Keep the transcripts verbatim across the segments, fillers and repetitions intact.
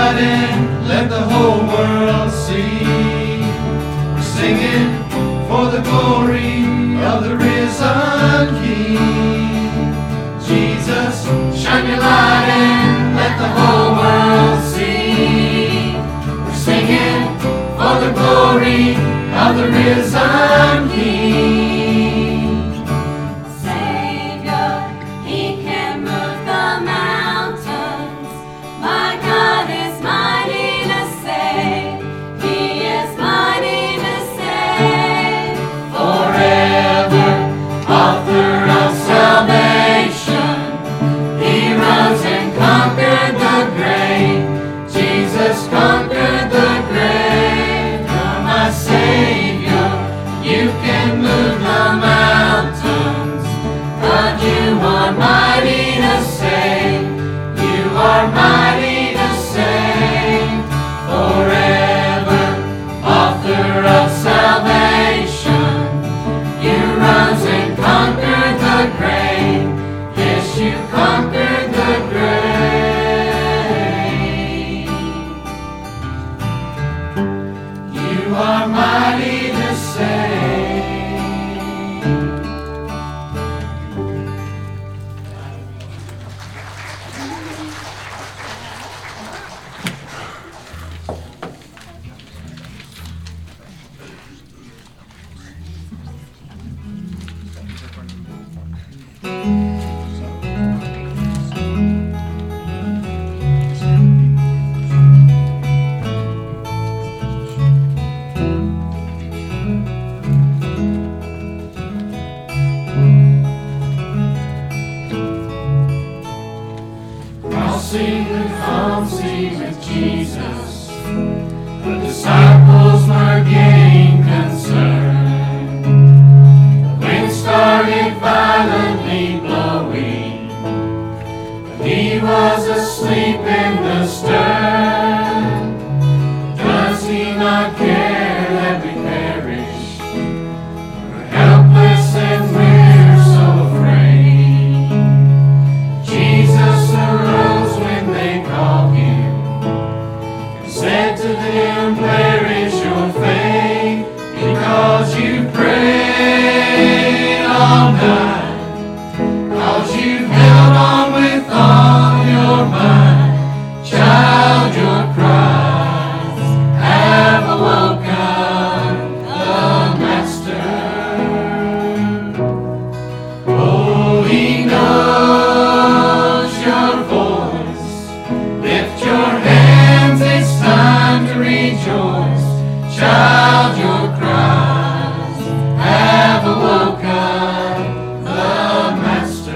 light and let the whole world see. We're singing for the glory of the risen King. Jesus, shine your light and let the whole world see. We're singing for the glory of the risen King. Conquered the grave, you're my Savior. You can move the mountains. God, you are mighty to save. You are mighty to save. Forever, author of salvation. You rose and conquered the grave. Yes, you conquered the grave. You are mighty to save. Crossing the calm sea with Jesus, the disciples were getting concerned. The wind started violently blowing, but he was asleep in the stern. Does he not care that we perish? We're helpless and we're so afraid. Jesus arose when they called him and said to them, where is your faith? Because you prayed all night, cause you've held on with all your might. Child, your cries have awoken the Master. Oh, he knows your voice. Lift your hands, it's time to rejoice. Child, your cries have awoken the Master.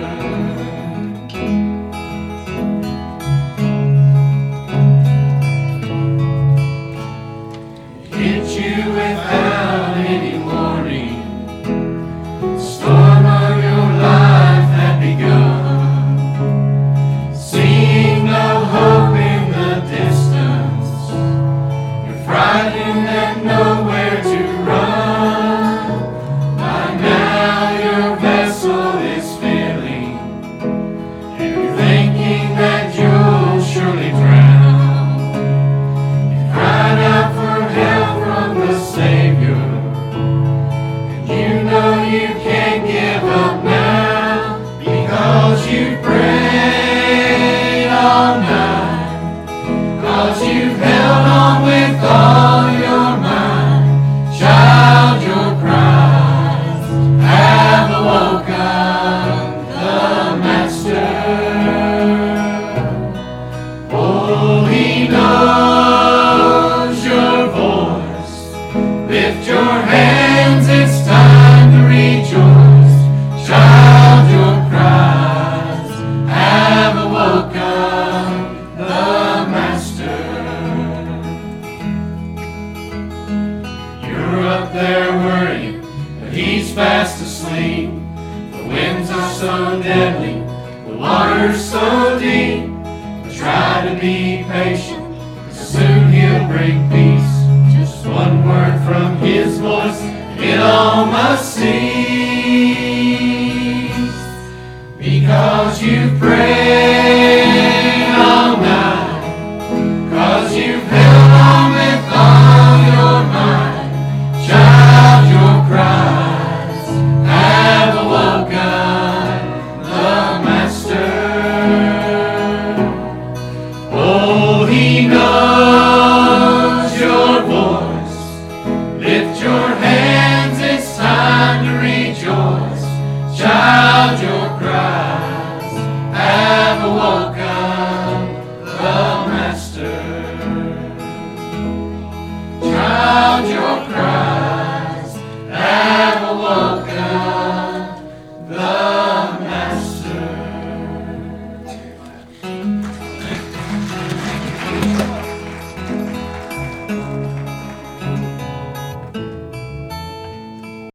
Hit you without any warning. The storm of your life had begun. Seeing no hope in the distance, you're frightened and nowhere to run. By now your vessel is filling. You're thinking that you'll surely drown. You cried out for help from the Savior, and you know you can't give up now, because you prayed all night, cause you've held on with all your might. Child, your cries have awoken the Master. Oh, he knows your voice. Lift your hands, it's time to rejoice. Child, your cries have awoken the Master. You're up there worrying, but he's fast asleep. The winds are so deadly, the water's so deep. But try to be patient, soon he'll bring peace. Just one word from his voice, it all must cease.